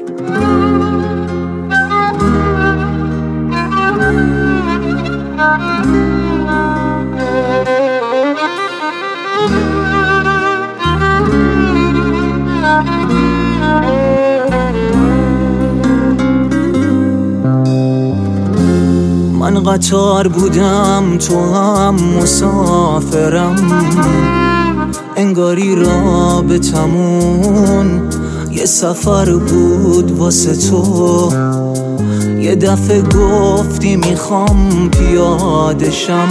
من قطار بودم تو هم مسافرم، انگاری رابطمون یه سفر بود واسه تو. یه دفعه گفتی میخوام پیاده شم،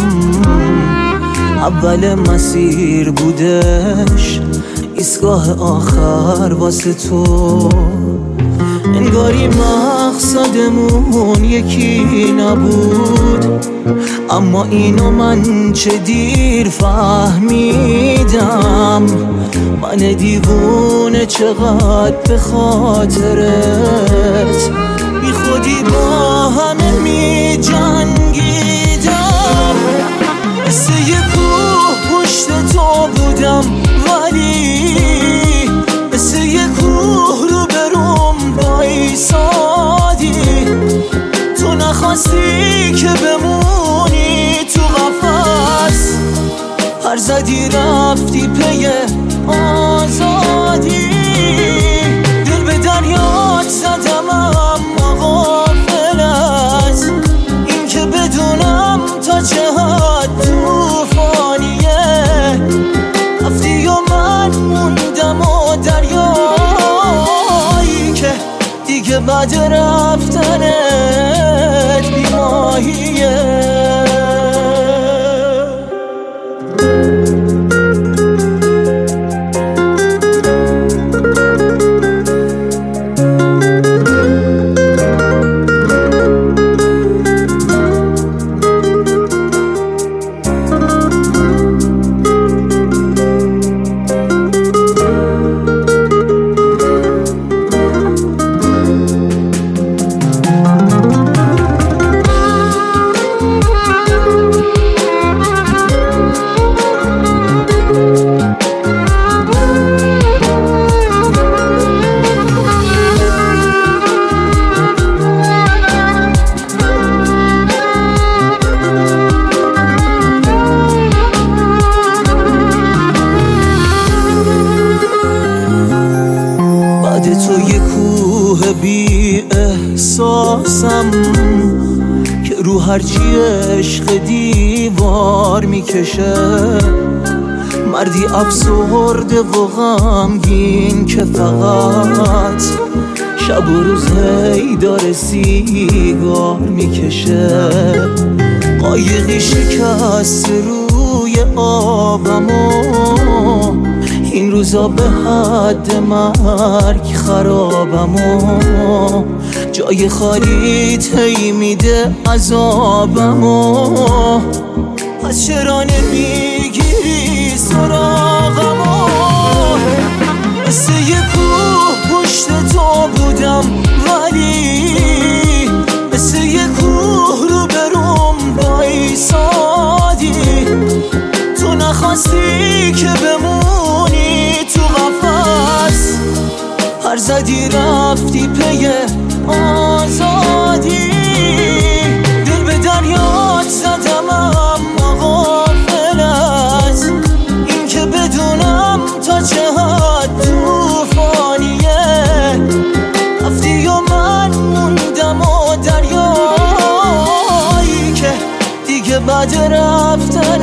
اول مسیر بودش ایستگاه آخر واسه تو. انگاری مقصدمون یکی نبود، اما اینو من چه دیر فهمیدم. من دیوونه چقدر به خاطرت بی خودی با همه می جنگیدم. مثل یه کوه پشت تو بودم، ولی مثل یه کوه رو بروم بایسادی. تو نخواستی که بمونی تو قفس، پر زدی رفتی پی آزادی. دل به دریات زدم اما غافل از این که بدونم تا چه حد توفانیه. رفتی و من موندم و دریایی که دیگه بعد رفتنت بی ماهیه. تو یه کوه بی احساسم که رو هرچی عشق دیوار میکشه. مردی افسرده و غمگین که فقط شب و روز هی داره سیگار میکشه. قایقی شکست روی آبمو این روزا به حد مرگ خرابمو. جای خالیت هی میده عذابمو، پس چرا نمیگیری سراغمو؟ مثل یه کوه پشت تو بودم، ولی مثل یه کوه رو بروم بایسادی. تو نخواستی که بمونی تو قفس، پر زدی رفتی پی آزادی. دل به دریات زدم اما غافل از این که بدونم تا چه حد توفانیه. رفتی و من موندم و دریایی که دیگه بعد رفتن